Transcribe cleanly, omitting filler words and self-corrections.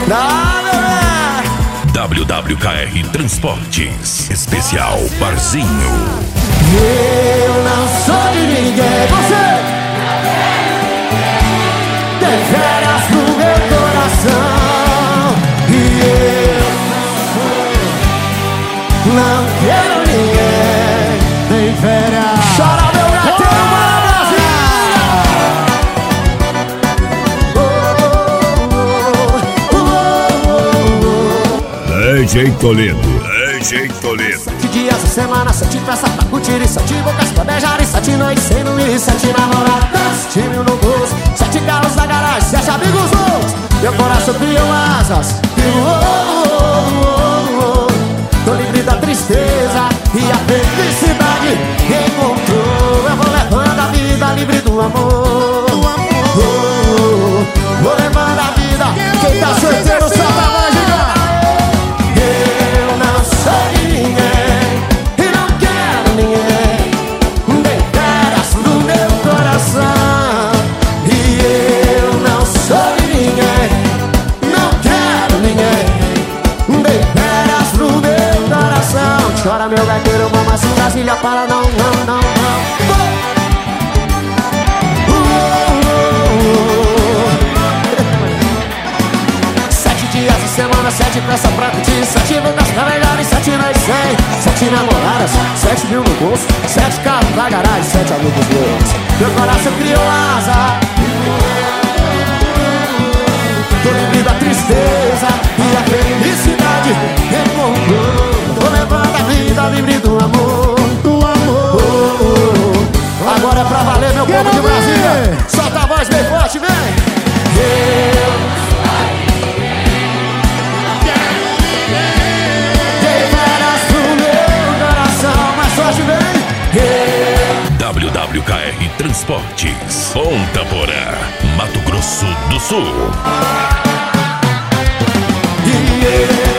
WWKR Transportes, especial Barzinho. Eu não sou de ninguém, você tem férias no meu coração. E eu não quero ninguém, tem férias. Chora meu gatão, DJ Toledo. DJ Toledo. 7 dias a semana, 7 peças pra curtir e 7 bocas pra beijar e 7 noites sem dormir, 7 namoradas, 7 mil no bolso, 7 carros na garagem, 7 amigos loucos. Meu coração criou asas e voou. Tô livre da tristeza e a felicidade encontrou. Eu vou levando a vida livre do amor. Vou levando a vida. Quem tá solteiro solta a voz de cá. Eu não sou de ninguém e não quero ninguém. Dei férias no meu coração. E eu não sou de ninguém, não quero ninguém. Dei férias no meu coração. Chora meu gaiteiro, vamos assim Brasília para não. 7 dias a semana, 7 peças pra curtir, 7 bocas pra beijar e 7 noites sem, 7 namoradas, 7 mil no bolso, 7 carros na garagem, 7 amigos meus. Meu coração criou asa, tô livre da tristeza e a felicidade encontrou. Tô levando a vida livre do amor. Agora é pra valer, meu povo de Brasília. Solta a voz bem forte, vem. Dei férias no meu coração, mas sorte vem. WWKR Transportes, Ponta Porã, Mato Grosso do Sul. Yeah.